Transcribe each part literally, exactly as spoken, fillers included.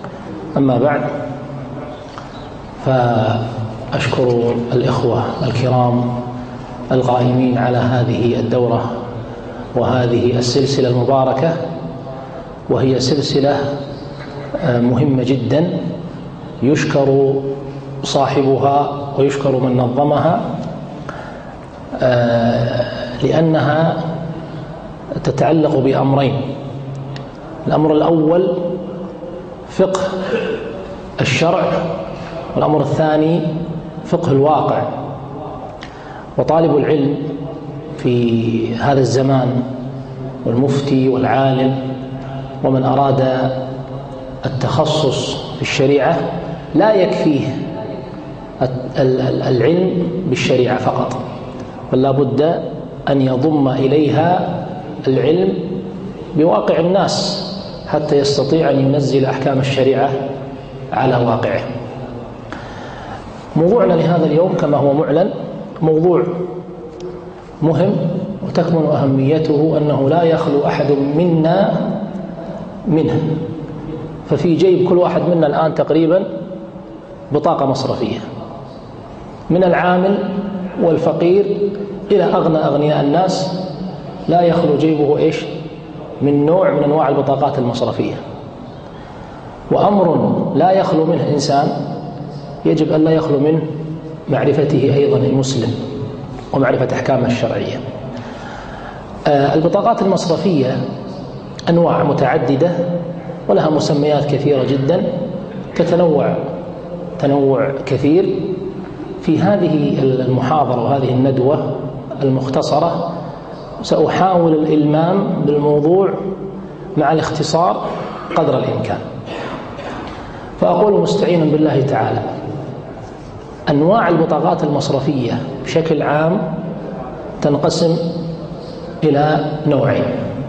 أما بعد، فأشكر الإخوة الكرام القائمين على هذه الدورة وهذه السلسلة المباركة، وهي سلسلة مهمة جدا يشكر صاحبها ويشكر من نظمها، لأنها تتعلق بأمرين. الأمر الأول فقه الشرع، والأمر الثاني فقه الواقع. وطالب العلم في هذا الزمان والمفتي والعالم ومن أراد التخصص في الشريعة لا يكفيه العلم بالشريعة فقط، بل لا بد أن يضم إليها العلم بواقع الناس حتى يستطيع أن ينزل أحكام الشريعة على واقعه. موضوعنا لهذا اليوم كما هو معلن موضوع مهم، وتكمن أهميته أنه لا يخلو أحد منا منه. ففي جيب كل واحد منا الآن تقريبا بطاقة مصرفية، من العامل والفقير إلى أغنى أغنياء الناس لا يخلو جيبه إيش من نوع من أنواع البطاقات المصرفية. وأمر لا يخلو منه إنسان يجب أن لا يخلو منه معرفته أيضا المسلم ومعرفة أحكامه الشرعية. البطاقات المصرفية أنواع متعددة ولها مسميات كثيرة جدا، تتنوع تنوع كثير. في هذه المحاضرة وهذه الندوة المختصرة سأحاول الإلمام بالموضوع مع الاختصار قدر الإمكان. فأقول مستعينا بالله تعالى: أنواع البطاقات المصرفية بشكل عام تنقسم إلى نوعين.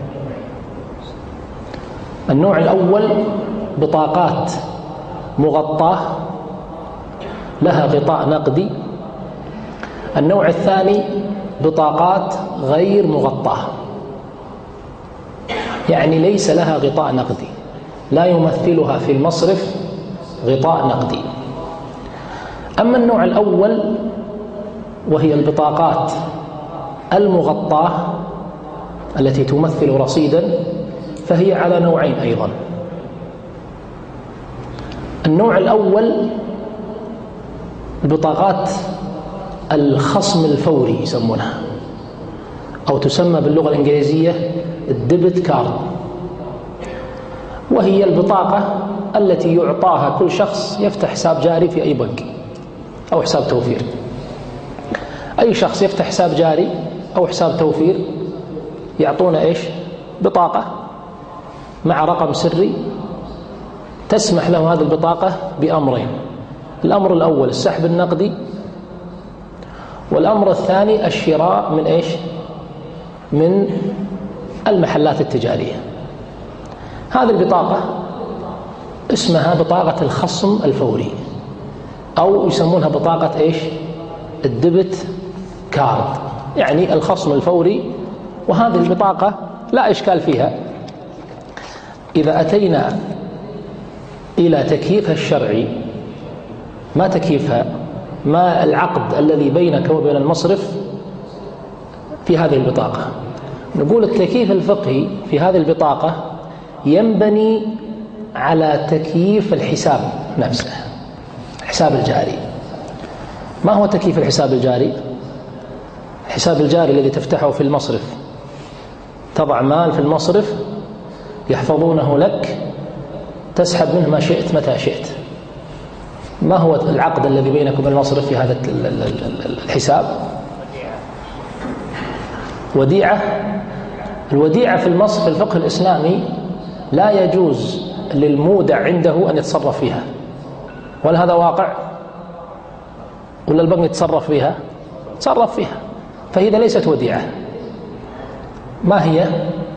النوع الأول بطاقات مغطاة لها غطاء نقدي. النوع الثاني بطاقات غير مغطاة، يعني ليس لها غطاء نقدي، لا يمثلها في المصرف غطاء نقدي. أما النوع الأول وهي البطاقات المغطاة التي تمثل رصيدا، فهي على نوعين أيضا. النوع الأول بطاقات الخصم الفوري يسمونها، أو تسمى باللغة الإنجليزية الديبت كارد، وهي البطاقة التي يعطاها كل شخص يفتح حساب جاري في أي بنك أو حساب توفير. أي شخص يفتح حساب جاري أو حساب توفير يعطونا إيش؟ بطاقة مع رقم سري تسمح له هذه البطاقة بأمرين: الأمر الأول السحب النقدي، والأمر الثاني الشراء من إيش؟ من المحلات التجارية. هذه البطاقة اسمها بطاقة الخصم الفوري، أو يسمونها بطاقة إيش؟ الديبت كارد، يعني الخصم الفوري. وهذه البطاقة لا إشكال فيها إذا أتينا إلى تكييفها الشرعي. ما تكييفها؟ ما العقد الذي بينك وبين المصرف في هذه البطاقة؟ نقول التكييف الفقهي في هذه البطاقة ينبني على تكييف الحساب نفسه، الحساب الجاري. ما هو تكييف الحساب الجاري؟ الحساب الجاري الذي تفتحه في المصرف، تضع مال في المصرف يحفظونه لك، تسحب منه ما شئت متى شئت. ما هو العقد الذي بينك وبين المصرف في هذا الحساب؟ وديعة. الوديعة في المصرف في الفقه الإسلامي لا يجوز للمودع عنده أن يتصرف فيها، ولا هذا واقع؟ ولا البنك يتصرف فيها؟ تصرف فيها، فهي ليست وديعة. ما هي؟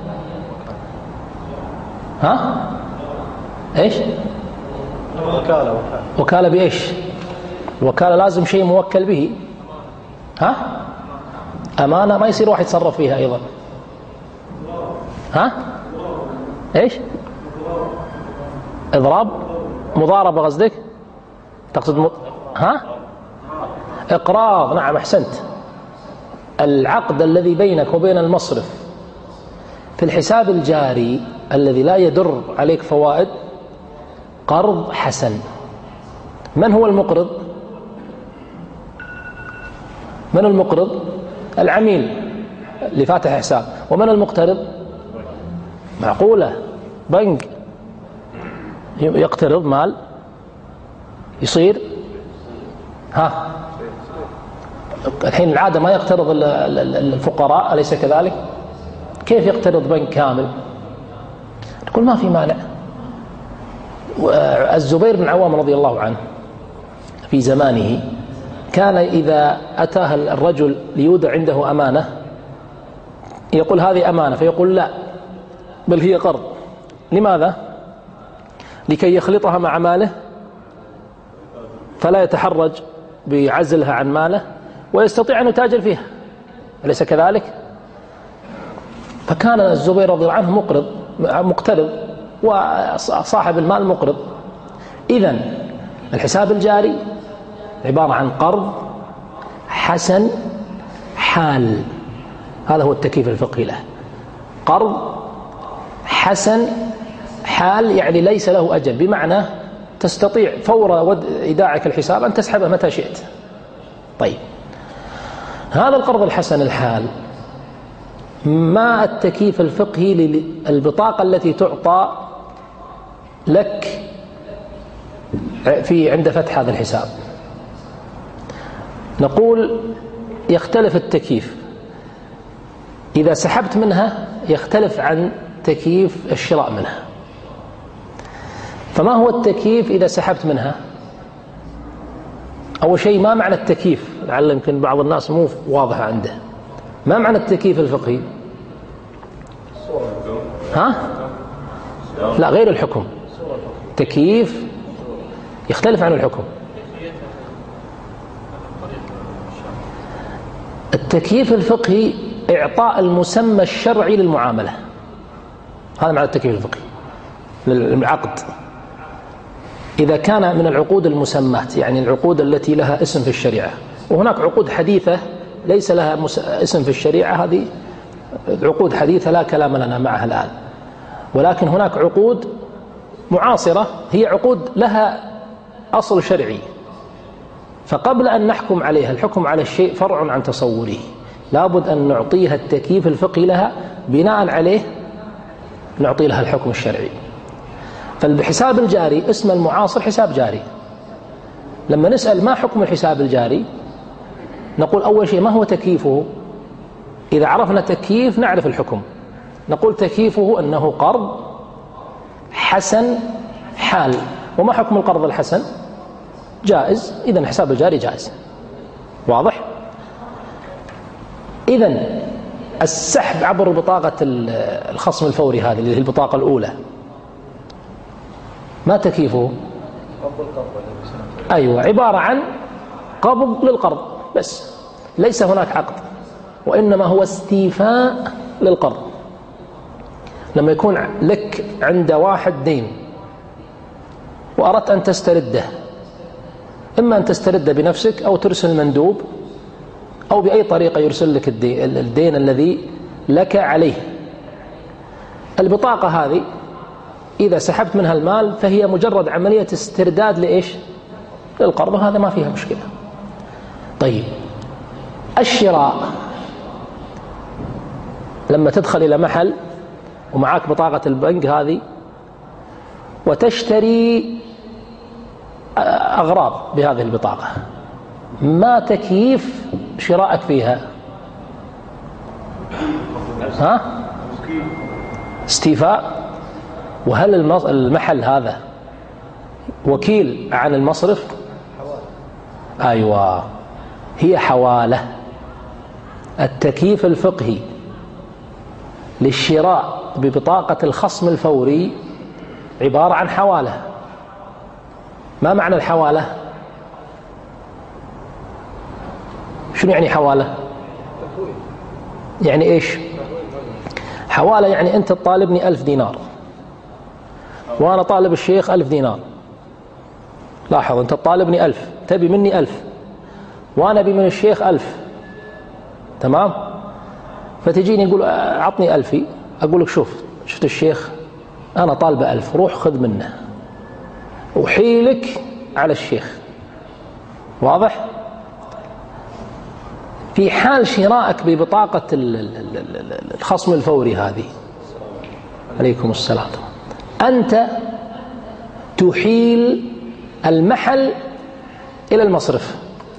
ها؟ ايش؟ وكالة. وكالة بإيش؟ الوكالة لازم شيء موكل به. ها؟ أمانة ما يصير واحد يتصرف فيها أيضا. ها؟ ايش؟ إضراب؟ مضاربة قصدك؟ تقصد م... ها؟ إقراض. نعم أحسنت. العقد الذي بينك وبين المصرف في الحساب الجاري الذي لا يدر عليك فوائد قرض حسن. من هو المقرض؟ من المقرض؟ العميل اللي فاتح حساب. ومن المقترض؟ معقولة بنك يقترض مال يصير ها؟ الحين العادة ما يقترض الفقراء أليس كذلك؟ كيف يقترض بنك كامل؟ تقول ما في مانع. الزبير بن عوام رضي الله عنه في زمانه كان إذا أتاه الرجل ليودع عنده أمانة يقول هذه أمانة، فيقول لا بل هي قرض. لماذا؟ لكي يخلطها مع ماله فلا يتحرج بعزلها عن ماله ويستطيع أن يتاجر فيها، أليس كذلك؟ فكان الزبير رضي الله عنه مقرض مقترض وصاحب المال مقرض. إذن الحساب الجاري عبارة عن قرض حسن حال، هذا هو التكييف الفقهي له. قرض حسن حال يعني ليس له أجل، بمعنى تستطيع فور إيداعك الحساب أن تسحبه متى شئت. طيب هذا القرض الحسن الحال ما التكييف الفقهي للبطاقة التي تعطى لك في عند فتح هذا الحساب؟ نقول يختلف التكييف. إذا سحبت منها يختلف عن تكييف الشراء منها. فما هو التكييف إذا سحبت منها؟ أول شيء ما معنى التكييف؟ لعل يمكن بعض الناس مو واضحة عنده. ما معنى التكييف الفقهي؟ ها؟ لا غير الحكم. تكييف يختلف عن الحكم. التكييف الفقهي إعطاء المسمى الشرعي للمعاملة، هذا معنى التكييف الفقهي للعقد. إذا كان من العقود المسمات يعني العقود التي لها اسم في الشريعة، وهناك عقود حديثة ليس لها اسم في الشريعة، هذه عقود حديثة لا كلام لنا معها الآن. ولكن هناك عقود معاصرة هي عقود لها أصل شرعي، فقبل أن نحكم عليها الحكم على الشيء فرع عن تصوره، لابد أن نعطيها التكييف الفقهي لها، بناء عليه نعطي لها الحكم الشرعي. فالحساب الجاري اسم المعاصر حساب جاري. لما نسأل ما حكم الحساب الجاري نقول أول شيء ما هو تكييفه؟ إذا عرفنا تكييف نعرف الحكم. نقول تكييفه أنه قرض حسن حال. وما حكم القرض الحسن؟ جائز. إذن الحساب الجاري جائز. واضح؟ إذن السحب عبر بطاقة الخصم الفوري هذه اللي هي البطاقة الأولى ما تكييفه؟ أيوة عبارة عن قبض للقرض بس، ليس هناك عقد، وإنما هو استيفاء للقرض. لما يكون لك عند واحد دين وأردت أن تسترده، إما أن تسترده بنفسك أو ترسل مندوب أو بأي طريقة يرسل لك الدين الذي لك عليه. البطاقة هذه إذا سحبت منها المال فهي مجرد عملية استرداد لإيش؟ للقرض، وهذا ما فيها مشكلة. طيب الشراء، لما تدخل إلى محل ومعاك بطاقة البنك هذه وتشتري أغراض بهذه البطاقة، ما تكييف شرائك فيها؟ ها؟ استيفاء. وهل المحل هذا وكيل عن المصرف؟ أيوة هي حوالة. التكييف الفقهي للشراء ببطاقة الخصم الفوري عبارة عن حوالة. ما معنى الحوالة؟ شنو يعني حوالة؟ يعني إيش حوالة؟ يعني أنت تطالبني ألف دينار وأنا طالب الشيخ ألف دينار، لاحظ أنت تطالبني ألف، تبي مني ألف، وأنا أبي من الشيخ ألف، تمام؟ فتجيني يقول أعطني ألفي، أقول لك شوف شفت الشيخ أنا طالبه ألف، روح خذ منه وحيلك على الشيخ. واضح؟ في حال شرائك ببطاقة الخصم الفوري هذه، عليكم السلام، أنت تحيل المحل إلى المصرف.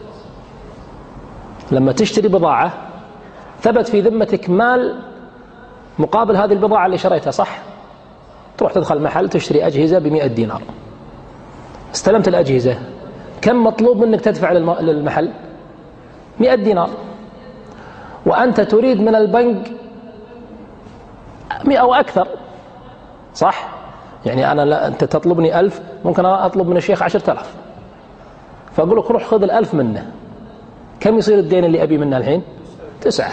لما تشتري بضاعة ثبت في ذمتك مال مقابل هذه البضاعة اللي شريتها، صح؟ تروح تدخل محل تشتري أجهزة بمئة دينار، استلمت الأجهزة، كم مطلوب منك تدفع للمحل؟ مئة دينار، وأنت تريد من البنك مئة وأكثر، صح؟ يعني أنا لا أنت تطلبني ألف، ممكن أنا أطلب من الشيخ عشرة آلاف، فأقول لك روح خذ الألف منه، كم يصير الدين اللي أبي منه الحين؟ تسعة.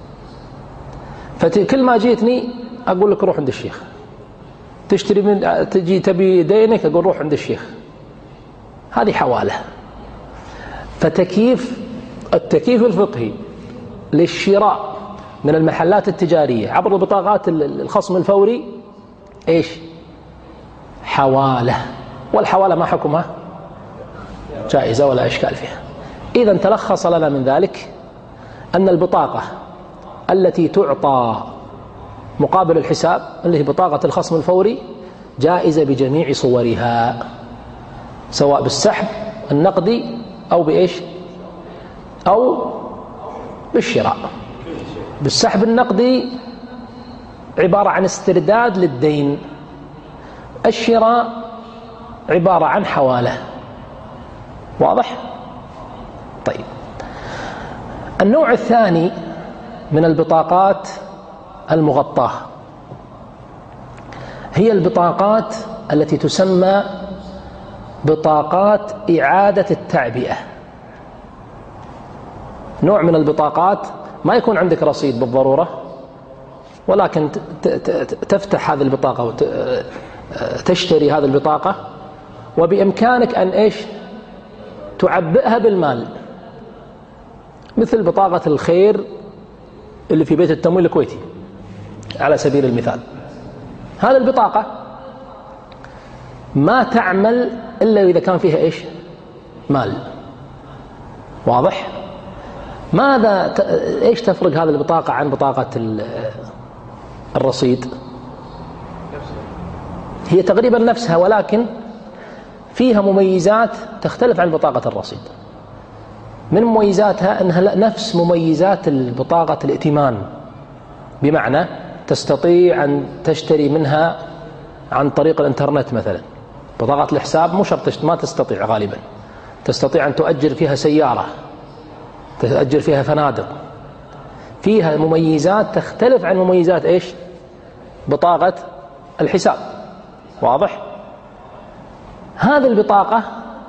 فكل ما جيتني أقول لك روح عند الشيخ، تشتري من تجي تبي دينك، أقول روح عند الشيخ. هذه حوالة. فتكييف التكييف الفقهي للشراء من المحلات التجارية عبر بطاقات الخصم الفوري إيش؟ حوالة. والحوالة ما حكمها؟ جائزة ولا إشكال فيها. إذن تلخص لنا من ذلك أن البطاقة التي تعطى مقابل الحساب اللي هي بطاقة الخصم الفوري جائزة بجميع صورها، سواء بالسحب النقدي أو بإيش؟ أو بالشراء. بالسحب النقدي عبارة عن استرداد للدين، الشراء عبارة عن حوالة. واضح؟ طيب، النوع الثاني من البطاقات المغطاة هي البطاقات التي تسمى بطاقات إعادة التعبئة. نوع من البطاقات ما يكون عندك رصيد بالضرورة، ولكن تفتح هذه البطاقة وتشتري هذه البطاقة، وبإمكانك أن إيش؟ تعبئها بالمال، مثل بطاقة الخير اللي في بيت التمويل الكويتي على سبيل المثال. هذه البطاقة ما تعمل إلا إذا كان فيها إيش؟ مال. واضح؟ ماذا إيش تفرق هذه البطاقة عن بطاقة الرصيد؟ هي تقريبا نفسها، ولكن فيها مميزات تختلف عن بطاقة الرصيد. من مميزاتها أنها نفس مميزات بطاقة الائتمان، بمعنى تستطيع أن تشتري منها عن طريق الإنترنت مثلا. بطاقة الحساب مو شرط، ما تستطيع غالبا. تستطيع أن تؤجر فيها سيارة، تأجر فيها فنادق. فيها مميزات تختلف عن مميزات إيش؟ بطاقة الحساب. واضح؟ هذه البطاقة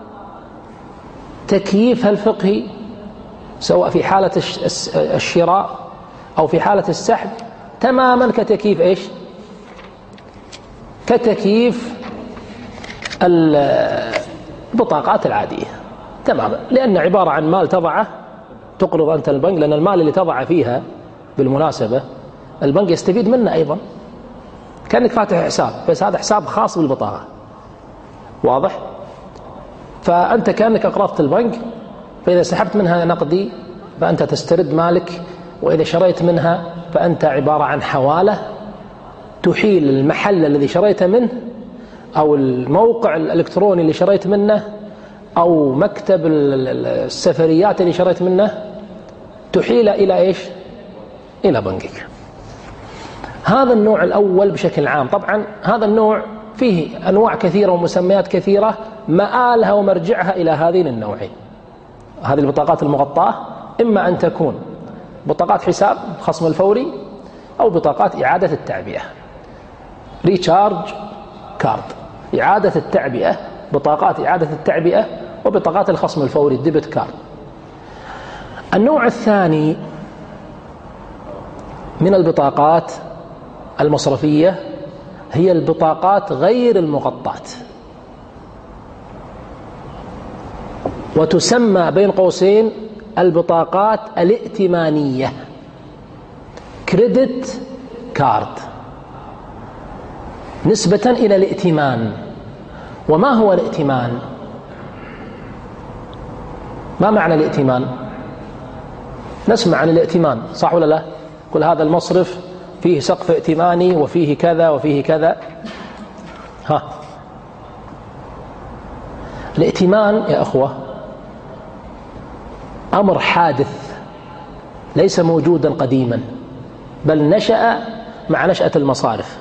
تكييفها الفقهي سواء في حالة الشراء أو في حالة السحب تماما كتكييف إيش؟ كتكييف البطاقات العادية تماما، لأن عبارة عن مال تضعه تقرض أنت البنك، لأن المال اللي تضع فيها بالمناسبة البنك يستفيد منه أيضا، كأنك فاتح حساب، بس هذا حساب خاص بالبطاقة. واضح؟ فأنت كأنك أقرضت البنك، فإذا سحبت منها نقدي فأنت تسترد مالك، وإذا شريت منها فأنت عبارة عن حوالة تحيل المحل الذي شريت منه أو الموقع الإلكتروني اللي شريت منه أو مكتب السفريات اللي شريت منه، تحيل إلى إيش؟ إلى بنكك. هذا النوع الأول بشكل عام. طبعا هذا النوع فيه أنواع كثيرة ومسميات كثيرة، مآلها ومرجعها إلى هذين النوعين. هذه البطاقات المغطاة إما أن تكون بطاقات حساب خصم الفوري أو بطاقات إعادة التعبئة، ريتشارج كارد، إعادة التعبئة، بطاقات إعادة التعبئة، وبطاقات الخصم الفوري الديبت كارد. النوع الثاني من البطاقات المصرفية هي البطاقات غير المغطاة. وتسمى بين قوسين البطاقات الائتمانية، كريدت كارد، نسبة إلى الائتمان. وما هو الائتمان؟ ما معنى الائتمان؟ نسمع عن الائتمان صح ولا لا؟ كل هذا المصرف فيه سقف ائتماني وفيه كذا وفيه كذا. ها، الائتمان يا أخوة أمر حادث ليس موجودا قديما، بل نشأ مع نشأة المصارف.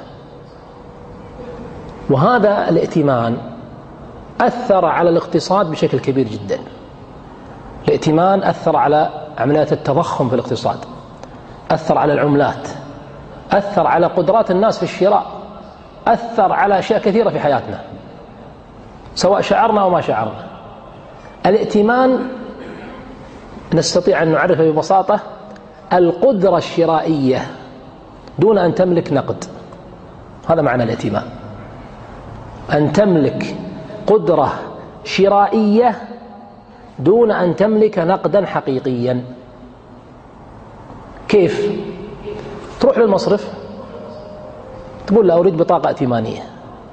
وهذا الائتمان أثر على الاقتصاد بشكل كبير جدا. الائتمان أثر على عمليات التضخم في الاقتصاد، أثر على العملات، أثر على قدرات الناس في الشراء، أثر على أشياء كثيرة في حياتنا سواء شعرنا أو ما شعرنا. الائتمان نستطيع أن نعرفه ببساطة القدرة الشرائية دون أن تملك نقد. هذا معنى الائتمان، أن تملك قدرة شرائية دون أن تملك نقدا حقيقيا. كيف؟ تروح للمصرف تقول له أريد بطاقة ائتمانية،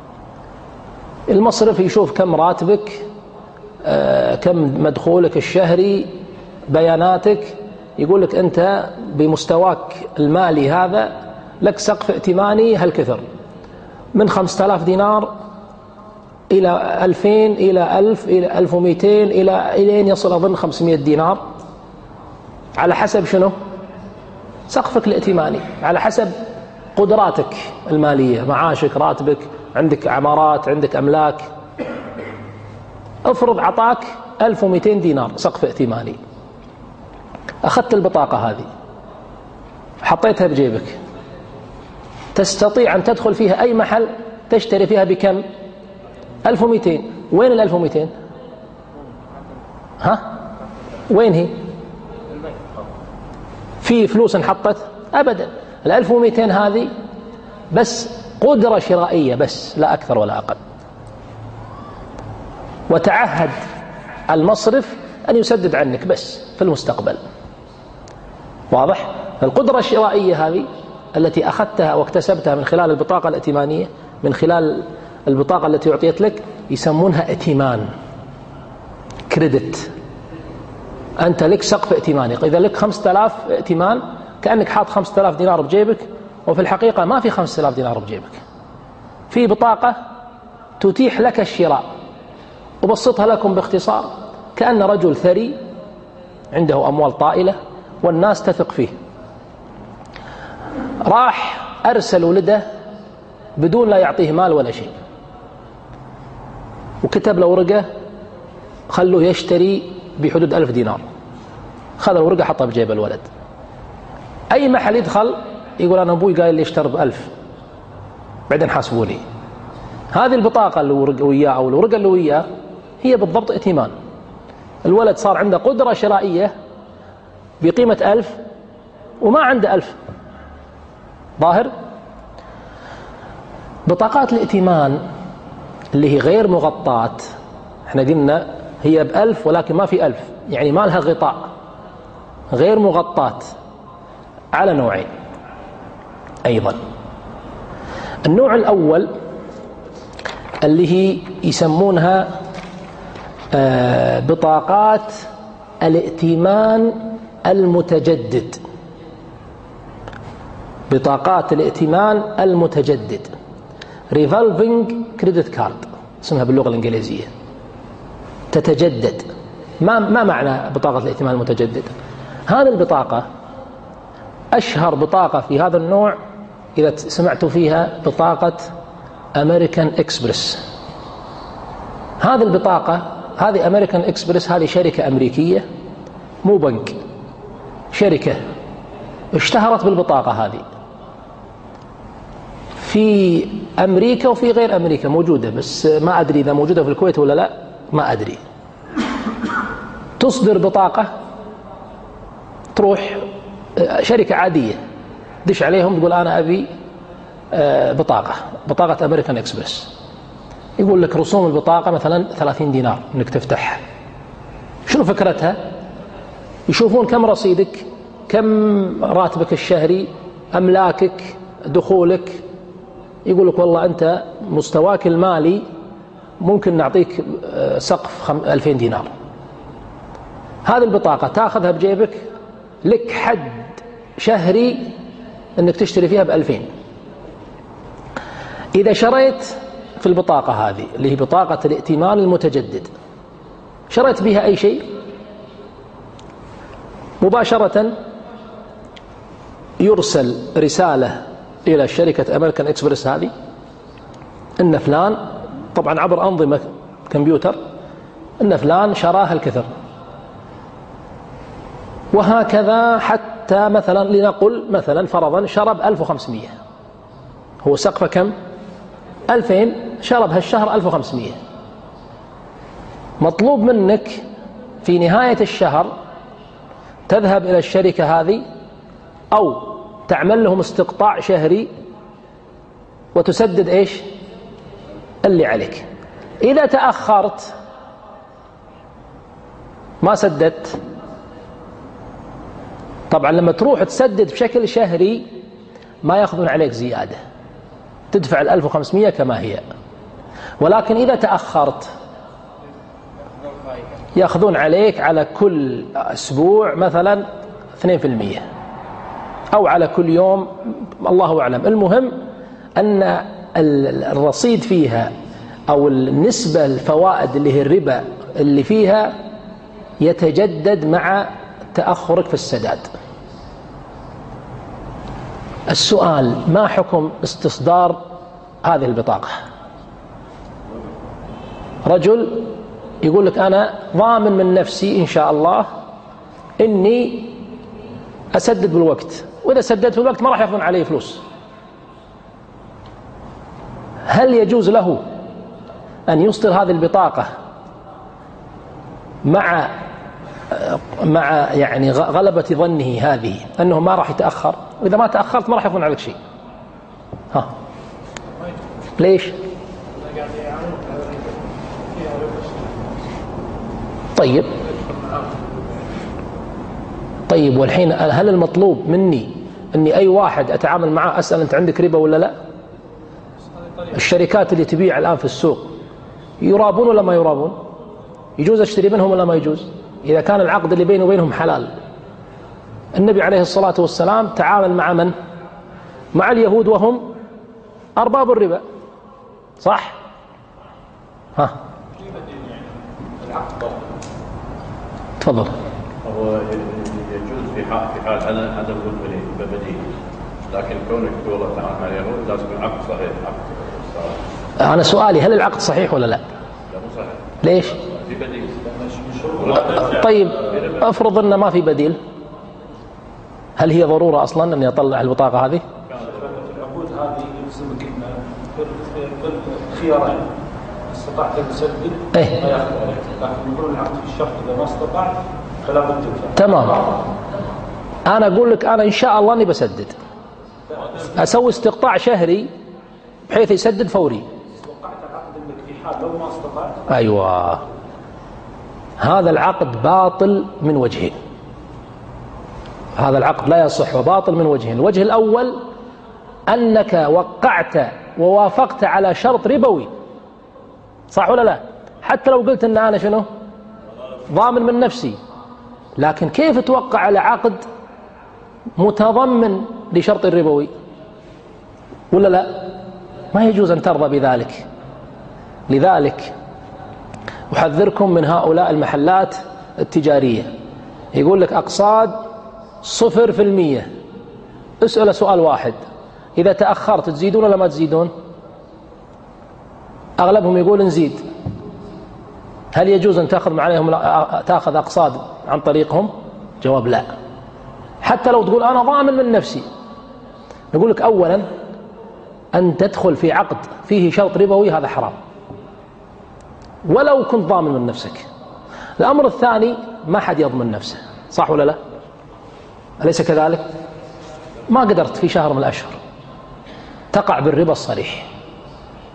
المصرف يشوف كم راتبك، آه، كم مدخولك الشهري، بياناتك، يقول لك أنت بمستواك المالي هذا لك سقف ائتماني هالكثر، من خمسة آلاف دينار إلى ألفين إلى ألف إلى ألف ومئتين إلى إلين يصل أظن خمسمائة دينار، على حسب شنو؟ سقفك الائتماني، على حسب قدراتك المالية، معاشك، راتبك، عندك عمارات، عندك أملاك. افرض عطاك ألف ومئتين دينار سقف ائتماني، أخذت البطاقة هذه حطيتها بجيبك، تستطيع أن تدخل فيها أي محل تشتري فيها بكم؟ ألف ومئتين. وين الألف ومئتين؟ ها؟ وين هي؟ في فلوس انحطت؟ أبدا. الألف ومئتين هذه بس قدرة شرائية بس، لا أكثر ولا أقل. وتعهد المصرف أن يسدد عنك بس في المستقبل. واضح؟ القدرة الشرائية هذه التي أخذتها واكتسبتها من خلال البطاقة الائتمانية، من خلال البطاقة التي أعطيت لك، يسمونها ائتمان، كريدت. أنت لك سقف ائتماني، إذا لك خمسة آلاف ائتمان كأنك حاط خمسة آلاف دينار بجيبك، وفي الحقيقة ما في خمسة آلاف دينار بجيبك، في بطاقة تتيح لك الشراء. وبسطها لكم باختصار، كأن رجل ثري عنده أموال طائلة والناس تثق فيه، راح أرسل ولده بدون لا يعطيه مال ولا شيء، وكتب له ورقة خلوه يشتري بحدود ألف دينار، خذ الورقة حطها بجيب الولد. أي محل يدخل يقول أنا أبوي قايل لي اشتري بألف، بعدين حاسبوني. هذه البطاقة اللي وياه أو الورقة اللي وياه هي بالضبط ائتمان. الولد صار عنده قدرة شرائية بقيمة ألف وما عنده ألف. ظاهر؟ بطاقات الائتمان اللي هي غير مغطاة، احنا قلنا هي بألف ولكن ما في ألف، يعني ما لها غطاء، غير مغطاة، على نوعين أيضا. النوع الأول اللي هي يسمونها بطاقات الائتمان المتجدد، بطاقات الائتمان المتجدد، revolving credit card اسمها باللغة الإنجليزية، تتجدد. ما ما معنى بطاقة الائتمان المتجدد؟ هذه البطاقة أشهر بطاقة في هذا النوع إذا سمعتوا فيها بطاقة أمريكان إكسبرس. هذه البطاقة، هذه أمريكان إكسبرس، هذه شركة أمريكية مو بنك، شركة اشتهرت بالبطاقة هذه في أمريكا وفي غير أمريكا موجودة، بس ما أدري إذا موجودة في الكويت ولا لا، ما أدري. تصدر بطاقة، تروح شركة عادية دش عليهم تقول أنا أبي بطاقة بطاقة أمريكان إكسبرس، يقول لك رسوم البطاقة مثلا ثلاثين دينار إنك تفتحها، شنو فكرتها؟ يشوفون كم رصيدك، كم راتبك الشهري، أملاكك، دخولك. يقول لك والله أنت مستواك المالي ممكن نعطيك سقف ألفين دينار. هذه البطاقة تأخذها بجيبك، لك حد شهري أنك تشتري فيها بألفين. إذا شريت في البطاقة هذه اللي هي بطاقة الائتمان المتجدد، شريت بها أي شيء، مباشرة يرسل رسالة إلى شركة أمريكان إكسبرس هذه إن فلان، طبعا عبر أنظمة كمبيوتر، إن فلان شراها الكثر. وهكذا حتى مثلا لنقل مثلا فرضا شرب ألف وخمسمائة، هو سقفه كم؟ ألفين، شرب هالشهر ألف وخمسمائة. مطلوب منك في نهاية الشهر تذهب إلى الشركة هذه أو تعمل لهم استقطاع شهري وتسدد إيش اللي عليك. إذا تأخرت ما سددت، طبعا لما تروح تسدد بشكل شهري ما يأخذون عليك زيادة، تدفع الألف وخمسمائة كما هي. ولكن إذا تأخرت يأخذون عليك على كل أسبوع مثلا اثنين بالمئة أو على كل يوم، الله أعلم. المهم أن الرصيد فيها أو النسبة الفوائد اللي هي الربا اللي فيها يتجدد مع تأخرك في السداد. السؤال: ما حكم استصدار هذه البطاقة؟ رجل يقول لك أنا ضامن من نفسي إن شاء الله إني أسدد بالوقت، وإذا سددت بالوقت ما راح يأخذون علي فلوس. هل يجوز له أن يصدر هذه البطاقة مع مع يعني غلبة ظنه هذه أنه ما راح يتأخر، وإذا ما تأخرت ما راح يأخذون عليك شيء؟ ها ليش؟ طيب طيب والحين هل المطلوب مني أني أي واحد أتعامل معه أسأل أنت عندك ربا ولا لا؟ الشركات اللي تبيع الآن في السوق يرابون ولا ما يرابون؟ يجوز أشتري منهم ولا ما يجوز؟ إذا كان العقد اللي بيني وبينهم حلال. النبي عليه الصلاة والسلام تعامل مع من؟ مع اليهود وهم أرباب الربا، صح؟ ها تفضل. هو يجوز في حال في حال انا عدم وجود بديل، لكن كونك تقول تعامل مع اليهود لازم العقد صحيح. عقد أنا سؤالي هل العقد صحيح ولا لا؟ لا مو صحيح. ليش؟ في بديل. طيب افرض ان ما في بديل، هل هي ضرورة اصلا اني اطلع البطاقة هذه؟ العقود هذه يلزمك ان خيارين، استطعت ان تسدد ما ياخذ عليك، لكن يقولون العقد في الشرط اذا ما استطعت فلا بد تدفع. تمام. انا اقول لك انا ان شاء الله اني بسدد، اسوي استقطاع شهري بحيث يسدد فوري. وقعت العقد انك في حال لو ما استطعت. ايوه، هذا العقد باطل من وجهين. هذا العقد لا يصح وباطل من وجهين. الوجه الأول أنك وقعت ووافقت على شرط ربوي، صح ولا لا؟ حتى لو قلت أن أنا شنو ضامن من نفسي، لكن كيف توقع على عقد متضمن لشرط الربوي ولا لا؟ ما يجوز أن ترضى بذلك. لذلك أحذركم من هؤلاء المحلات التجارية، يقول لك أقساط صفر في المية. اسأل سؤال واحد: إذا تأخرت تزيدون ولا ما تزيدون؟ أغلبهم يقول نزيد. هل يجوز أن تأخذ عليهم تأخذ أقساط عن طريقهم؟ جواب لا. حتى لو تقول أنا ضامن من نفسي، نقول لك أولا أن تدخل في عقد فيه شرط ربوي هذا حرام ولو كنت ضامن من نفسك. الأمر الثاني ما حد يضمن نفسه، صح ولا لا؟ أليس كذلك؟ ما قدرت في شهر من الأشهر تقع بالربا الصريح،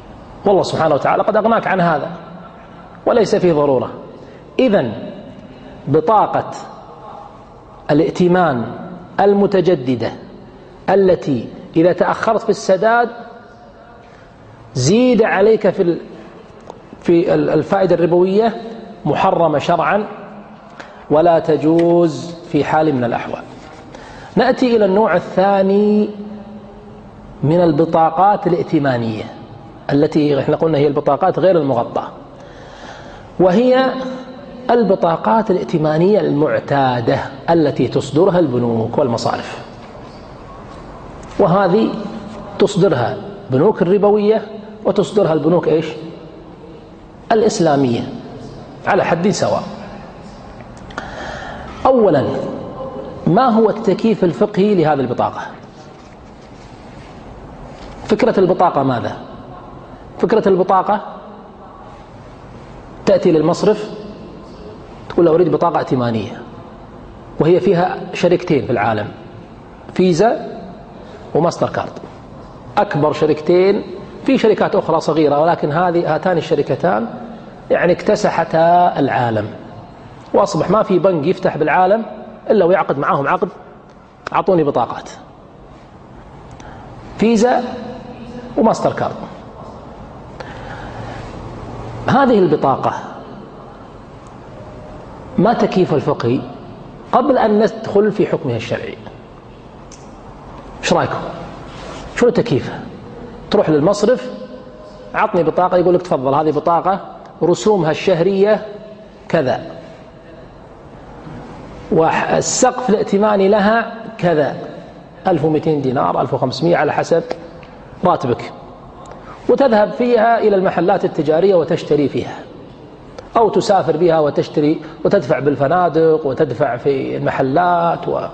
والله سبحانه وتعالى قد أغناك عن هذا وليس فيه ضرورة. إذن بطاقة الائتمان المتجددة التي إذا تأخرت في السداد زيد عليك في في الفائدة الربوية محرمة شرعا ولا تجوز في حال من الأحوال. نأتي إلى النوع الثاني من البطاقات الائتمانية التي احنا قلنا هي البطاقات غير المغطاة، وهي البطاقات الائتمانية المعتادة التي تصدرها البنوك والمصارف، وهذه تصدرها بنوك الربوية وتصدرها البنوك إيش؟ الإسلامية على حد سواء. أولا، ما هو التكييف الفقهي لهذه البطاقة؟ فكرة البطاقة ماذا؟ فكرة البطاقة تأتي للمصرف تقول له أريد بطاقة ائتمانية، وهي فيها شركتين في العالم، فيزا وماستر كارد، أكبر شركتين، في شركات أخرى صغيرة ولكن هذه هاتان الشركتان يعني اكتسحتا العالم، وأصبح ما في بنك يفتح بالعالم إلا ويعقد معهم عقد أعطوني بطاقات، فيزا وماستر كارد. هذه البطاقة ما تكييف الفقهي قبل أن ندخل في حكمها الشرعي؟ ايش رايكم؟ شو تكييفها؟ تروح للمصرف عطني بطاقة، يقول لك تفضل هذه بطاقة رسومها الشهرية كذا، والسقف الائتماني لها كذا، ألف ومئتين دينار ألف وخمسمئة على حسب راتبك، وتذهب فيها إلى المحلات التجارية وتشتري فيها، أو تسافر بها وتشتري وتدفع بالفنادق وتدفع في المحلات. و...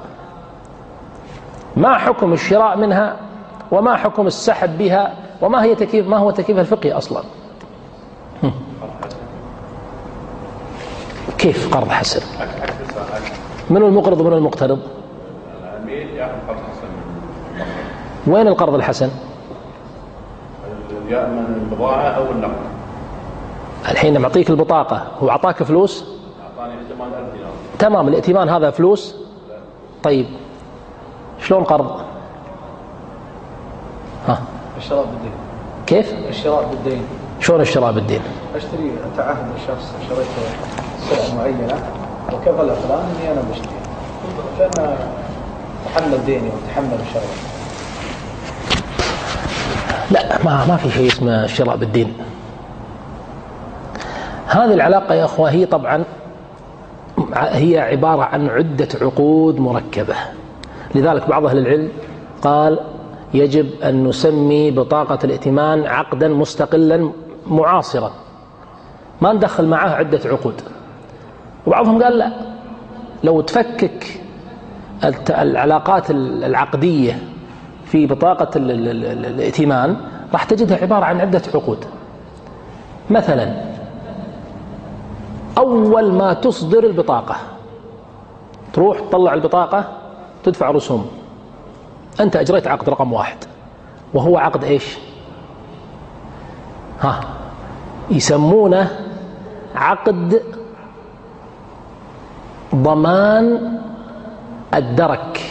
ما حكم الشراء منها وما حكم السحب بها وما هي تكييف ما هو تكييفها الفقهي أصلا؟ كيف قرض حسن؟ من المقرض ومن المقترض؟ وين القرض الحسن؟ يا من البضاعة أو النقد. الحين معطيك البطاقة، هو أعطاك فلوس؟ أعطاني ائتمان ألف دينار. تمام، الائتمان هذا فلوس؟ طيب شلون قرض؟ ها؟ الشراء بالدين. كيف؟ الشراء بالدين. شلون الشراء بالدين؟ أشتري أتعهد الشخص شريت سلعة معينة وكفل فلان إني أنا بشتري، فأنا أتحمل ديني وأتحمل الشراء. لا، ما ما في شيء اسمه الشراء بالدين. هذه العلاقة يا أخوة هي طبعا هي عبارة عن عدة عقود مركبة، لذلك بعض أهل العلم قال يجب أن نسمي بطاقة الائتمان عقدا مستقلا معاصرا ما ندخل معه عدة عقود. وبعضهم قال لا، لو تفكك العلاقات العقدية في بطاقة الائتمان راح تجدها عبارة عن عدة عقود. مثلا أول ما تصدر البطاقة تروح تطلع البطاقة تدفع رسوم، أنت أجريت عقد رقم واحد وهو عقد إيش؟ ها يسمونه عقد ضمان الدرك.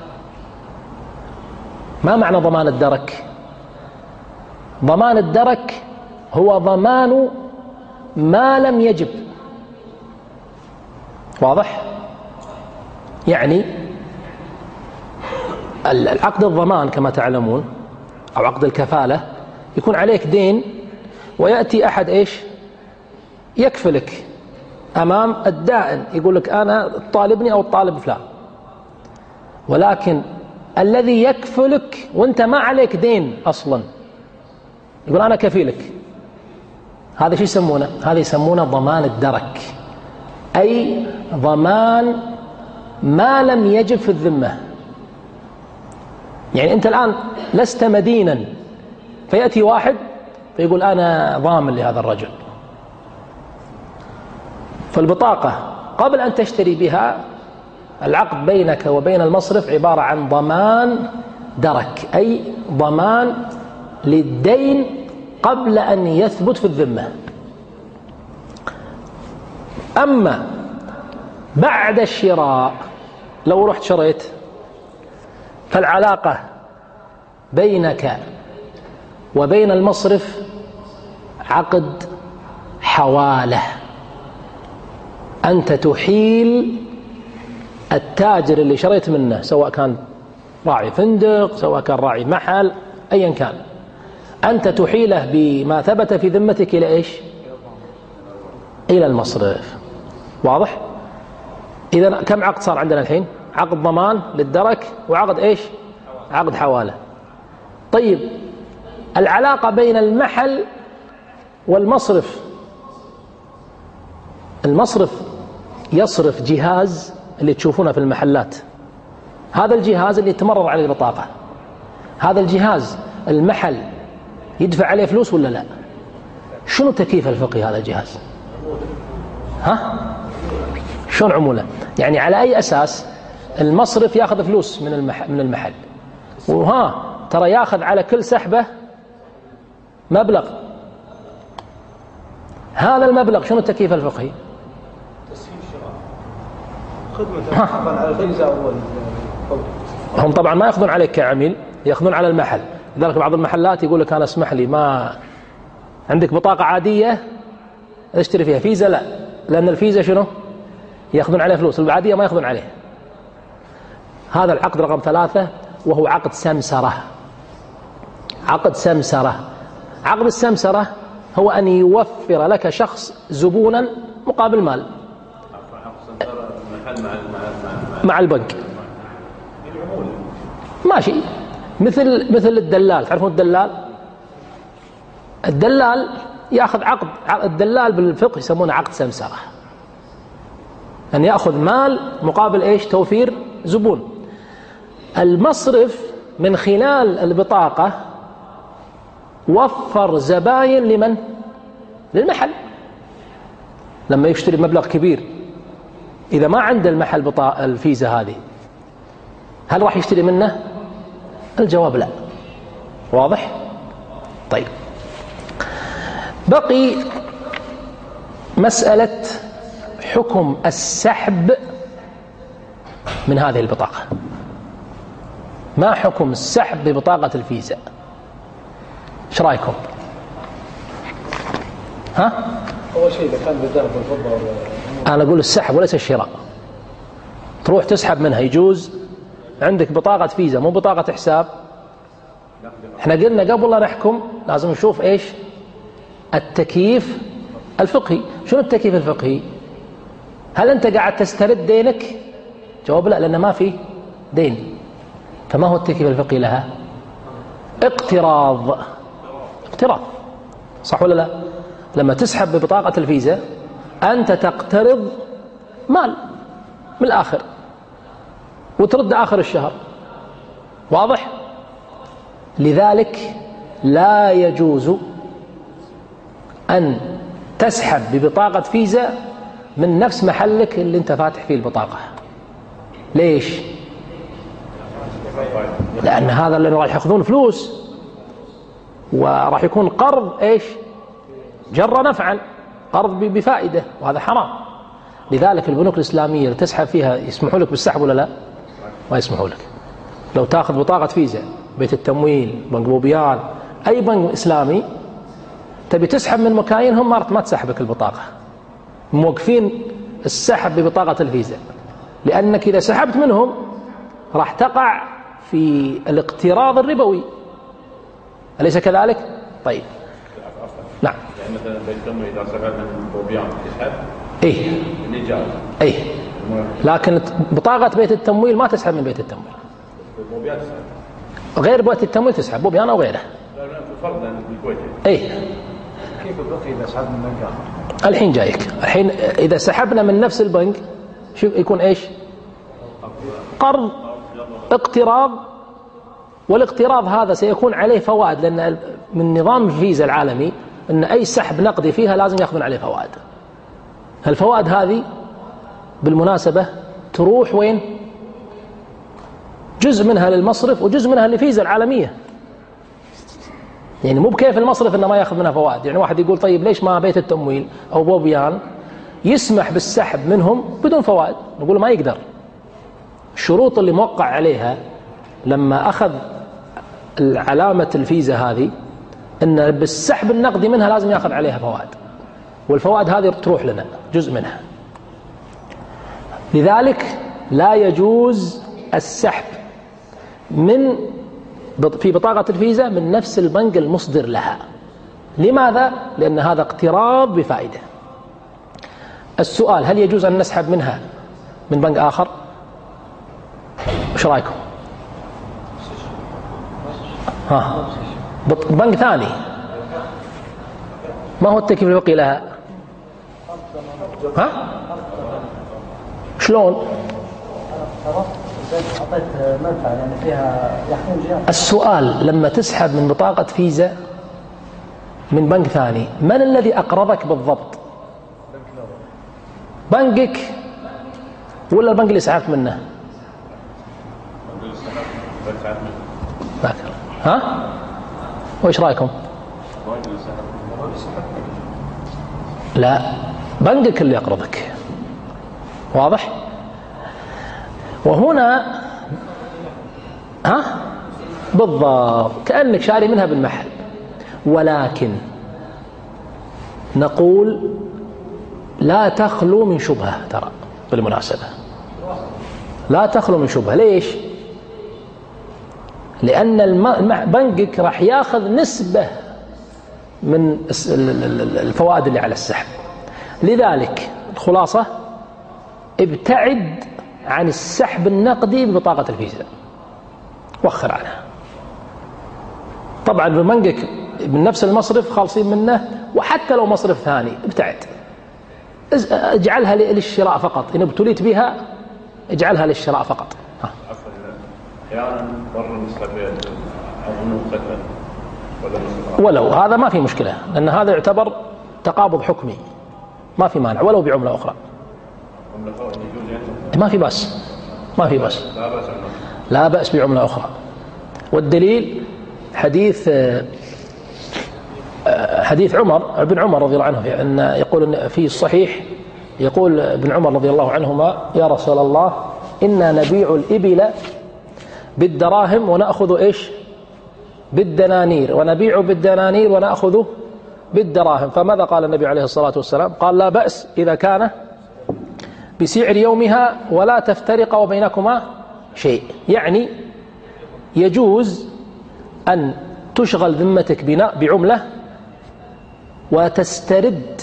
ما معنى ضمان الدرك؟ ضمان الدرك هو ضمان ما لم يجب. واضح؟ يعني العقد الضمان كما تعلمون أو عقد الكفالة يكون عليك دين ويأتي أحد إيش يكفلك أمام الدائن، يقول لك أنا طالبني أو الطالب فلان، ولكن الذي يكفلك وانت ما عليك دين أصلا يقول أنا كفيلك، هذا شو يسمونه؟ هذا يسمونه ضمان الدرك، أي ضمان ما لم يجب في الذمة. يعني أنت الآن لست مدينا فيأتي واحد فيقول أنا ضامن لهذا الرجل. فالبطاقة قبل أن تشتري بها العقد بينك وبين المصرف عبارة عن ضمان درك، أي ضمان للدين قبل أن يثبت في الذمة. أما بعد الشراء لو رحت شريت، فالعلاقة بينك وبين المصرف عقد حوالة، أنت تحيل التاجر اللي شريت منه، سواء كان راعي فندق سواء كان راعي محل أيا كان، أنت تحيله بما ثبت في ذمتك إلى إيش؟ إلى المصرف. واضح؟ إذا كم عقد صار عندنا الحين؟ عقد ضمان للدرك وعقد إيش؟ عقد حوالة. طيب العلاقة بين المحل والمصرف، المصرف يصرف جهاز اللي تشوفونه في المحلات، هذا الجهاز اللي يتمرر على البطاقة، هذا الجهاز المحل يدفع عليه فلوس ولا لا؟ شنو تكييف الفقهي هذا الجهاز؟ ها؟ شلون عمولة؟ يعني على أي أساس المصرف يأخذ فلوس من المحل, من المحل وها ترى يأخذ على كل سحبة مبلغ، هذا المبلغ شنو التكييف الفقهي؟ تسهيل الشراء، خدمة حقا على الفيزا أول. هم طبعا ما يأخذون عليك كعميل، يأخذون على المحل. لذلك بعض المحلات يقول لك أنا اسمح لي ما عندك بطاقة عادية اشتري فيها، فيزا لا، لأن الفيزا شنو؟ يأخذون عليه فلوس، العادية ما يأخذون عليه. هذا العقد رقم ثلاثة وهو عقد سمسرة. عقد سمسرة، عقد السمسرة هو أن يوفر لك شخص زبونا مقابل مال مع البنك. ماشي، مثل مثل الدلال، تعرفون الدلال؟ الدلال يأخذ عقد، الدلال بالفقه يسمونه عقد سمسرة، أن يأخذ مال مقابل إيش؟ توفير زبون. المصرف من خلال البطاقة وفر زباين لمن؟ للمحل. لما يشتري مبلغ كبير إذا ما عند المحل بطاقة الفيزا هذه، هل راح يشتري منه؟ الجواب لا. واضح؟ طيب، بقي مسألة حكم السحب من هذه البطاقة. ما حكم السحب ببطاقة الفيزا؟ ايش رايكم؟ ها؟ أول شيء إذا كان بالذهب والفضة. أنا أقول السحب وليس الشراء. تروح تسحب منها يجوز، عندك بطاقة فيزا مو بطاقة حساب. احنا قلنا قبل لا نحكم لازم نشوف ايش التكييف الفقهي. شنو التكييف الفقهي؟ هل أنت قاعد تسترد دينك؟ جواب لا، لأن ما في دين. فما هو التكييف الفقهي لها؟ اقتراض. اقتراض، صح ولا لا؟ لما تسحب ببطاقة الفيزا أنت تقترض مال من الآخر وترد آخر الشهر. واضح؟ لذلك لا يجوز أن تسحب ببطاقة فيزا من نفس محلك اللي انت فاتح فيه البطاقة. ليش؟ لأن هذا اللي راح يأخذون فلوس وراح يكون قرض ايش؟ جر نفعا، قرض بفائدة، وهذا حرام. لذلك البنوك الإسلامية اللي تسحب فيها يسمحوا لك بالسحب ولا لا؟ ما يسمحوا لك. لو تأخذ بطاقة فيزا بيت التمويل، بنك بوبيان، أي بنك إسلامي، تبي تسحب من مكاينهم ما تسحبك البطاقة، موقفين السحب ببطاقة الفيزا، لأنك إذا سحبت منهم راح تقع في الاقتراض الربوي، أليس كذلك؟ طيب نعم. يعني مثلا بيت التمويل إذا سحب من بوبيان تسحب إيه الإيجار إيه، لكن بطاقة بيت التمويل ما تسحب من بيت التمويل. بوبيان تسحب غير بيت التمويل تسحب، بوبيان أو غيره. فرضا بالكويت. إيه. كيف الفقه إذا سحبنا من بنك آخر؟ الحين جايك. الحين إذا سحبنا من نفس البنك شو يكون إيش؟ قرض، اقتراض. والاقتراض هذا سيكون عليه فوائد، لأن من نظام الفيزا العالمي أن أي سحب نقدي فيها لازم يأخذون عليه فوائد. الفوائد هذه بالمناسبة تروح وين؟ جزء منها للمصرف وجزء منها للفيزا العالمية. يعني مو بكيف المصرف إنه ما يأخذ منها فوائد. يعني واحد يقول طيب ليش ما بيت التمويل أو بوبيان يسمح بالسحب منهم بدون فوائد، نقول ما يقدر. الشروط اللي موقع عليها لما أخذ علامة الفيزا هذه أن بالسحب النقدي منها لازم يأخذ عليها فوائد، والفوائد هذه تروح لنا جزء منها. لذلك لا يجوز السحب من في بطاقة الفيزا من نفس البنك المصدر لها. لماذا؟ لأن هذا اقتراض بفائدة. السؤال: هل يجوز أن نسحب منها من بنك آخر؟ ايش رايكم؟ ها بنك ثاني ما هو التكييف الفقهي لها؟ ها شلون؟ السؤال: لما تسحب من بطاقة فيزا من بنك ثاني، من الذي أقرضك بالضبط؟ بنكك ولا البنك اللي سحبت منه؟ باكر. ها وإيش رأيكم؟ لا، بنكك اللي يقرضك. واضح؟ وهنا ها بالضبط كأنك شاري منها بالمحل. ولكن نقول لا تخلو من شبهة، ترى بالمناسبة لا تخلو من شبهة. ليش؟ لأن بنكك راح ياخذ نسبة من الفوائد اللي على السحب. لذلك الخلاصة: ابتعد عن السحب النقدي ببطاقة الفيزا، وخر عنها. طبعا بمنكك من نفس المصرف خالصين منه، وحتى لو مصرف ثاني ابتعد، اجعلها للشراء فقط. إن ابتليت بها اجعلها للشراء فقط. ها. أحيانا بر مستفيد أظن قتل ولو هذا ما في مشكلة، لأن هذا يعتبر تقابض حكمي، ما في مانع ولو بعملة أخرى. ما في بأس، ما في بأس، لا بأس بعملة أخرى. والدليل حديث حديث عمر بن عمر رضي الله عنه، أن يقول في الصحيح، يقول ابن عمر رضي الله عنهما: يا رسول الله إنا نبيع الإبل بالدراهم ونأخذ إيش بالدنانير، ونبيع بالدنانير ونأخذ بالدراهم. فماذا قال النبي عليه الصلاة والسلام؟ قال: لا بأس إذا كان بسعر يومها ولا تفترق وبينكما شيء. يعني يجوز أن تشغل ذمتك بعملة وتسترد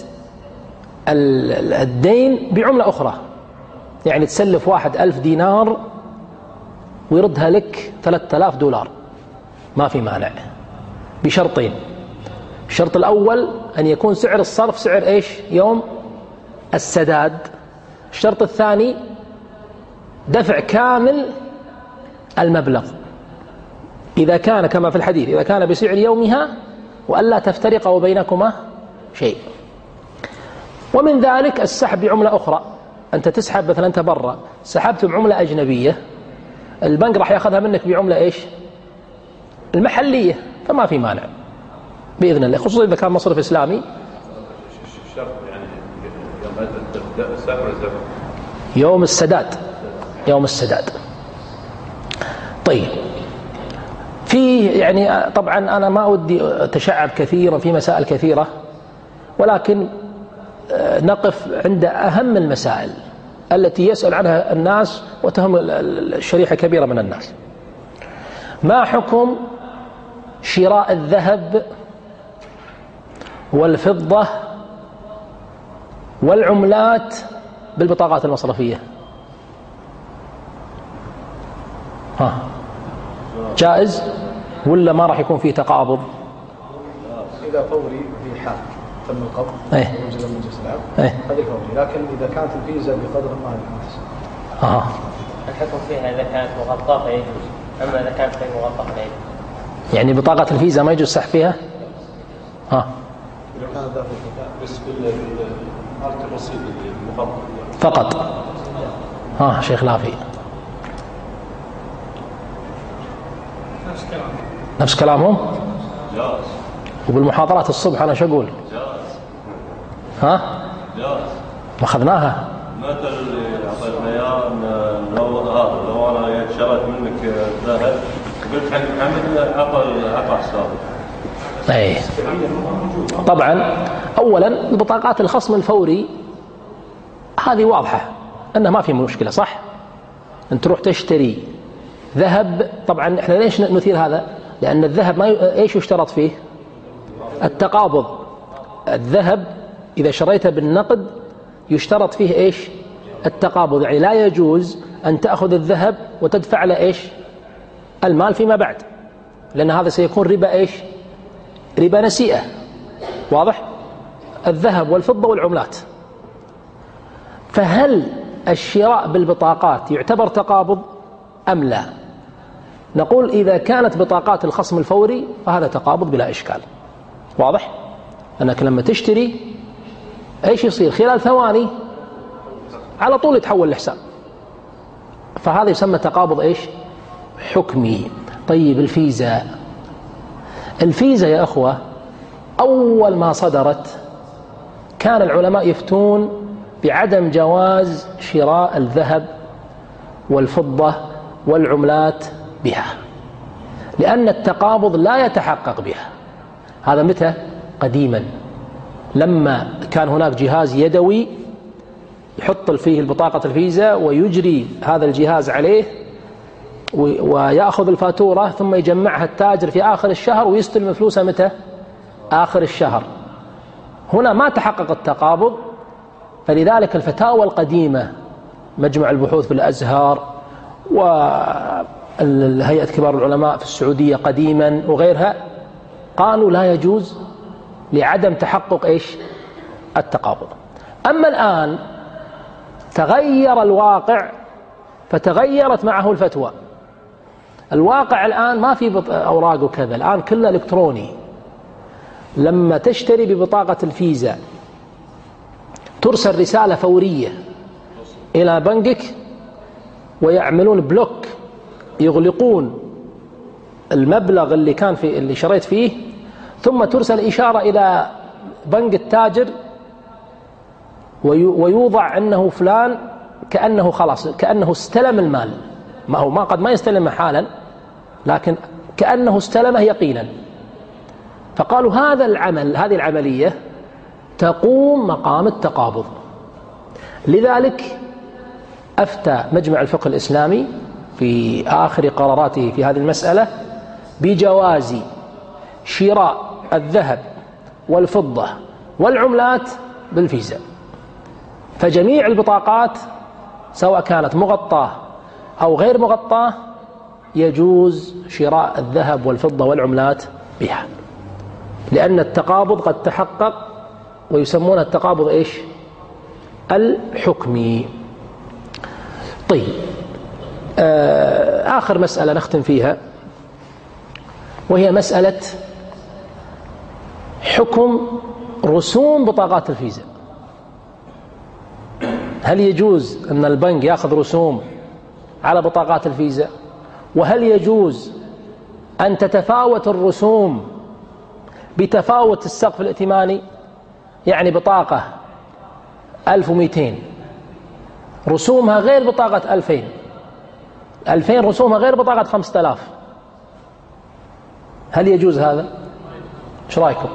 الدين بعملة أخرى، يعني تسلف واحد ألف دينار ويردها لك ثلاثة آلاف دولار، ما في مانع، بشرطين. الشرط الأول أن يكون سعر الصرف سعر إيش يوم السداد. الشرط الثاني دفع كامل المبلغ، إذا كان كما في الحديث إذا كان بسعر يومها وألا تفترق وبينكما شيء. ومن ذلك السحب بعملة أخرى. أنت تسحب مثلا أنت برا سحبت بعملة أجنبية، البنك راح يأخذها منك بعملة إيش المحلية، فما في مانع بإذن الله، خصوصا إذا كان مصرف إسلامي. يوم السداد، يوم السداد. طيب، في يعني طبعا أنا ما أودي أتشعب كثيرا في مسائل كثيرة، ولكن نقف عند أهم المسائل التي يسأل عنها الناس وتهم الشريحة كبيرة من الناس. ما حكم شراء الذهب والفضة والعملات بالبطاقات المصرفية؟ ها جائز ولا ما راح يكون فيه تقابض؟ إذا فوري في حال تم القبض ايه وجد من جنس العقد ايه هذه فوري، لكن إذا كانت الفيزا بقدر ما يناسب اه الحكم فيها إذا كانت مغطاة يجوز، أما إذا كانت غير مغطاة لا يجوز. يعني بطاقة الفيزا ما يجوز سحب فيها؟ ها إذا كان ذا بس بالمارك الرصيد المغطى فقط. ها شيخ لافي نفس كلامهم؟ جاز. وبالمحاضرات الصبح أنا شو أقول؟ جاز. ها؟ جاز. أخذناها. مثل اللي أعطيتنا إياه أن لو هذا لو أنا شريت منك ذهب قلت حق محمد أعطى أعطى حساب. أي طبعا أولا بطاقات الخصم الفوري هذه واضحة أنها ما في مشكلة، صح؟ أنت تروح تشتري ذهب، طبعا إحنا ليش نثير هذا؟ لأن الذهب ما ي... إيش يشترط فيه؟ التقابض. الذهب إذا شريته بالنقد يشترط فيه إيش؟ التقابض، يعني لا يجوز أن تأخذ الذهب وتدفع له إيش؟ المال فيما بعد، لأن هذا سيكون ربا إيش؟ ربا نسيئة. واضح؟ الذهب والفضة والعملات. فهل الشراء بالبطاقات يعتبر تقابض أم لا؟ نقول إذا كانت بطاقات الخصم الفوري فهذا تقابض بلا إشكال. واضح؟ أنك لما تشتري إيش يصير؟ خلال ثواني على طول يتحول الحساب، فهذا يسمى تقابض إيش؟ حكمي. طيب الفيزا، الفيزا يا أخوة أول ما صدرت كان العلماء يفتون بعدم جواز شراء الذهب والفضة والعملات بها، لأن التقابض لا يتحقق بها. هذا متى؟ قديما، لما كان هناك جهاز يدوي يحط فيه البطاقة الفيزا ويجري هذا الجهاز عليه ويأخذ الفاتورة ثم يجمعها التاجر في آخر الشهر ويستلم فلوسه متى؟ آخر الشهر. هنا ما تحقق التقابض، فلذلك الفتاوى القديمة مجمع البحوث في الأزهر وهيئة كبار العلماء في السعودية قديما وغيرها قالوا لا يجوز لعدم تحقق إيش؟ التقابض. أما الآن تغير الواقع فتغيرت معه الفتوى. الواقع الآن ما في أوراق وكذا، الآن كله إلكتروني. لما تشتري ببطاقة الفيزا ترسل رسالة فورية إلى بنكك ويعملون بلوك، يغلقون المبلغ اللي كان في اللي شريت فيه، ثم ترسل إشارة إلى بنك التاجر ويوضع أنه فلان كأنه خلاص كأنه استلم المال. ما هو ما قد ما يستلمه حالا، لكن كأنه استلمه يقينا. فقالوا هذا العمل هذه العملية تقوم مقام التقابض. لذلك أفتى مجمع الفقه الإسلامي في آخر قراراته في هذه المسألة بجواز شراء الذهب والفضة والعملات بالفيزا. فجميع البطاقات سواء كانت مغطاة أو غير مغطاة يجوز شراء الذهب والفضة والعملات بها، لأن التقابض قد تحقق، ويسمون التقابض إيش؟ الحكمي. طيب آخر مسألة نختم فيها وهي مسألة حكم رسوم بطاقات الفيزا. هل يجوز أن البنك يأخذ رسوم على بطاقات الفيزا؟ وهل يجوز أن تتفاوت الرسوم بتفاوت السقف الائتماني؟ يعني بطاقة ألف ومئتين رسومها غير بطاقة ألفين، ألفين رسومها غير بطاقة خمسة آلاف. هل يجوز هذا؟ ايش رايكم؟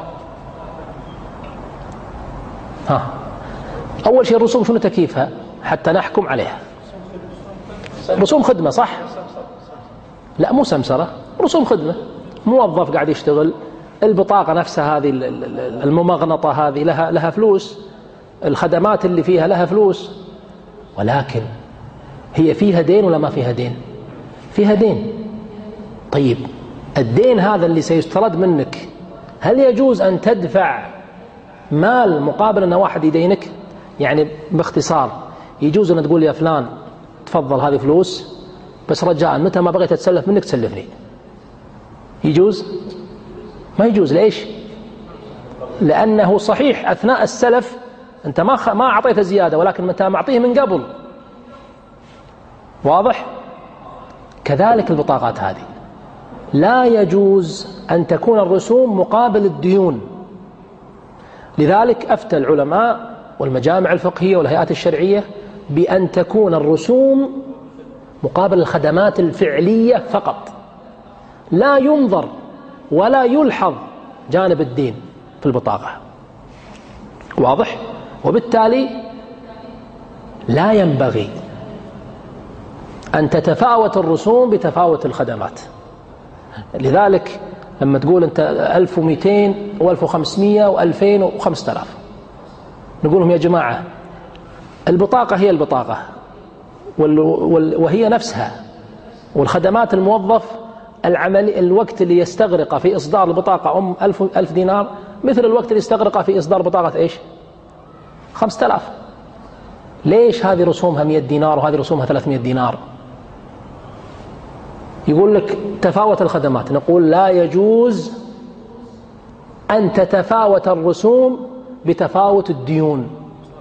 ها أول شيء الرسوم شنو تكييفها حتى نحكم عليها؟ رسوم خدمة، صح؟ لا مو سمسرة، رسوم خدمة. موظف قاعد يشتغل، البطاقة نفسها هذه الممغنطة هذه لها لها فلوس، الخدمات اللي فيها لها فلوس، ولكن هي فيها دين ولا ما فيها دين؟ فيها دين. طيب الدين هذا اللي سيسترد منك هل يجوز أن تدفع مال مقابل أن واحد يدينك؟ يعني باختصار يجوز أن تقول يا فلان تفضل هذه فلوس، بس رجاء متى ما بغيت أتسلف منك تسلفني. يجوز؟ ما يجوز. ليش؟ لأنه صحيح أثناء السلف أنت ما ما أعطيته زيادة، ولكن متى معطيه من قبل. واضح؟ كذلك البطاقات هذه لا يجوز أن تكون الرسوم مقابل الديون. لذلك أفتى العلماء والمجامع الفقهية والهيئات الشرعية بأن تكون الرسوم مقابل الخدمات الفعلية فقط، لا ينظر ولا يلحظ جانب الدين في البطاقة. واضح؟ وبالتالي لا ينبغي أن تتفاوت الرسوم بتفاوت الخدمات. لذلك لما تقول أنت ألف ومئتين وألف وخمسمئة وألفين وخمسة آلاف، نقول لهم يا جماعة البطاقة هي البطاقة وهي نفسها، والخدمات الموظف العملي الوقت اللي يستغرق في إصدار البطاقة أم ألف, ألف دينار مثل الوقت اللي يستغرق في إصدار بطاقة إيش؟ خمسة آلاف. ليش هذه رسومها مئة دينار وهذه رسومها ثلاثمئة دينار؟ يقول لك تفاوت الخدمات. نقول لا يجوز أن تتفاوت الرسوم بتفاوت الديون.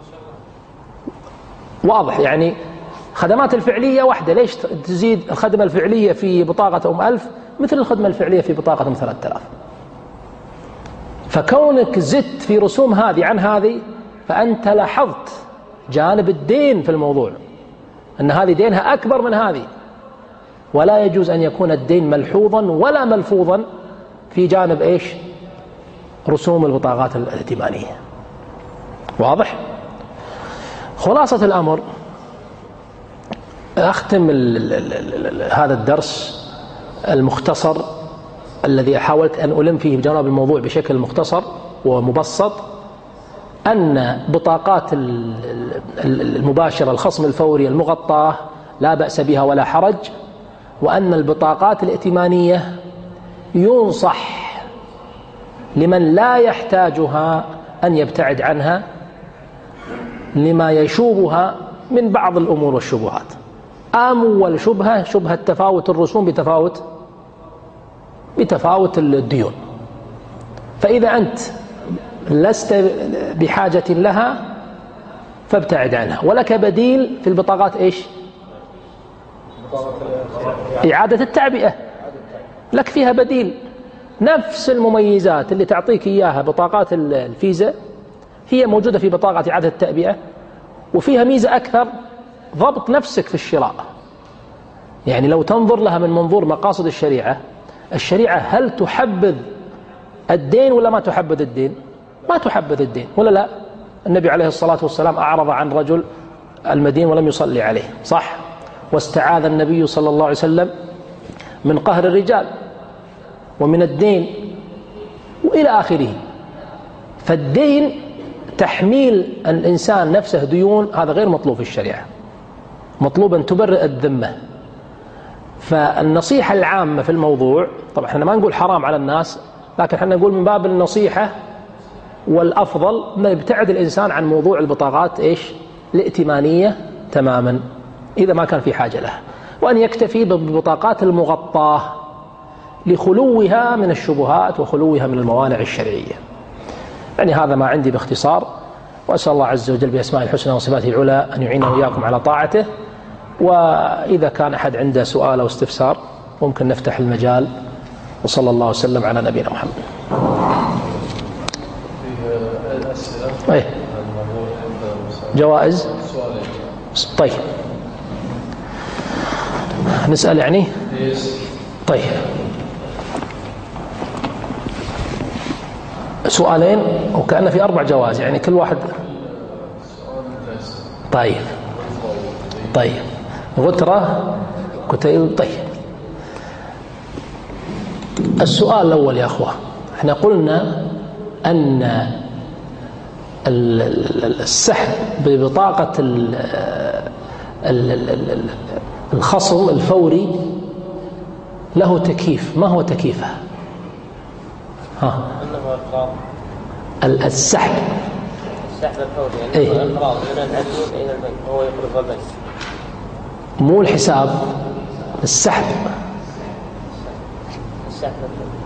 واضح؟ يعني خدمات الفعلية واحدة، ليش تزيد الخدمة الفعلية في بطاقة أم ألف مثل الخدمة الفعلية في بطاقة أم ثلاثة آلاف؟ فكونك زدت في رسوم هذه عن هذه فأنت لاحظت جانب الدين في الموضوع، أن هذه دينها أكبر من هذه، ولا يجوز أن يكون الدين ملحوظا ولا ملفوظا في جانب إيش؟ رسوم البطاقات الائتمانية. واضح؟ خلاصة الأمر، أختم ال ال ال ال هذا الدرس المختصر الذي حاولت أن ألم فيه بجانب الموضوع بشكل مختصر ومبسط، أن بطاقات المباشرة الخصم الفوري المغطاة لا بأس بها ولا حرج، وأن البطاقات الائتمانية ينصح لمن لا يحتاجها أن يبتعد عنها لما يشوبها من بعض الأمور والشبهات. أول شبهة شبهة تفاوت الرسوم بتفاوت بتفاوت الديون. فإذا أنت لست بحاجة لها فابتعد عنها. ولك بديل في البطاقات إيش؟ إعادة التعبئة، لك فيها بديل. نفس المميزات اللي تعطيك إياها بطاقات الفيزا هي موجودة في بطاقة إعادة التعبئة، وفيها ميزة أكثر، ضبط نفسك في الشراء. يعني لو تنظر لها من منظور مقاصد الشريعة، الشريعة هل تحبذ الدين ولا ما تحبذ الدين؟ ما تحبذ الدين، ولا لا؟ النبي عليه الصلاة والسلام أعرض عن رجل المدين ولم يصلي عليه، صح؟ واستعاذ النبي صلى الله عليه وسلم من قهر الرجال ومن الدين وإلى آخره. فالدين تحميل الإنسان نفسه ديون هذا غير مطلوب في الشريعة، مطلوب أن تبرئ الذمة. فالنصيحة العامة في الموضوع، طبعا احنا ما نقول حرام على الناس، لكن احنا نقول من باب النصيحة والأفضل أن يبتعد الإنسان عن موضوع البطاقات إيش؟ الائتمانية تماما إذا ما كان في حاجة لها، وأن يكتفي بالبطاقات المغطاة لخلوها من الشبهات وخلوها من الموانع الشرعية. يعني هذا ما عندي باختصار، وأسأل الله عز وجل بأسماء الحسنى وصفاته العلى أن يعيننا وإياكم على طاعته. وإذا كان أحد عنده سؤال أو استفسار ممكن نفتح المجال، وصلى الله وسلم على نبينا محمد. أيه. جوائز. طيب نسأل يعني. طيب سؤالين وكأن في أربع جوائز، يعني كل واحد. طيب طيب غترة كتيب. طيب السؤال الأول يا أخوة، احنا قلنا أن السحب ببطاقة الخصم الفوري له تكييف. ما هو تكييفه؟ ها السحب السحب الفوري يعني إيه؟ الإقراض من العدين إلى البنك، هو يقرض البنك، مو الحساب، السحب. السحب الفوري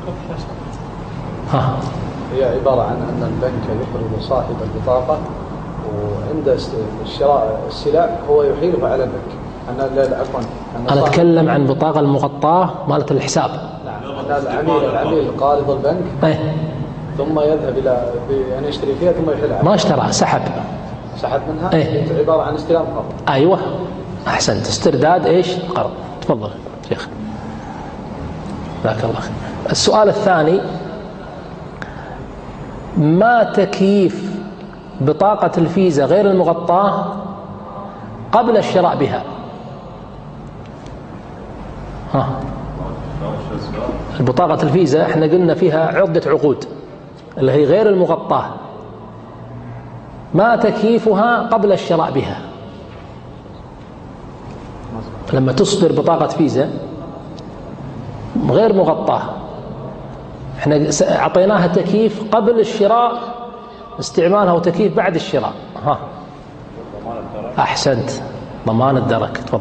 ها هي عبارة عن أن البنك يقرض صاحب البطاقة، وعند الشراء السلع هو يحيله على البنك. أنا عفوا أنا أتكلم عن بطاقة المغطاة مالت الحساب. نعم، أن العميل العميل قارض البنك ايه ثم يذهب إلى يعني يشتري فيها ثم يحلها. ما اشترى، سحب سحب منها. إيه؟ عبارة عن استلام قرض. أيوة أحسنت، استرداد إيش؟ قرض. تفضل شيخ. بارك الله خير. السؤال الثاني: ما تكييف بطاقة الفيزا غير المغطاة قبل الشراء بها؟ ها. البطاقة الفيزا احنا قلنا فيها عدة عقود اللي هي غير المغطاة، ما تكييفها قبل الشراء بها؟ لما تصدر بطاقة فيزا غير مغطاة احنا اعطيناها تكييف قبل الشراء، استعمالها وتكييف بعد الشراء. ها احسنت، ضمان الدرك. تفضل.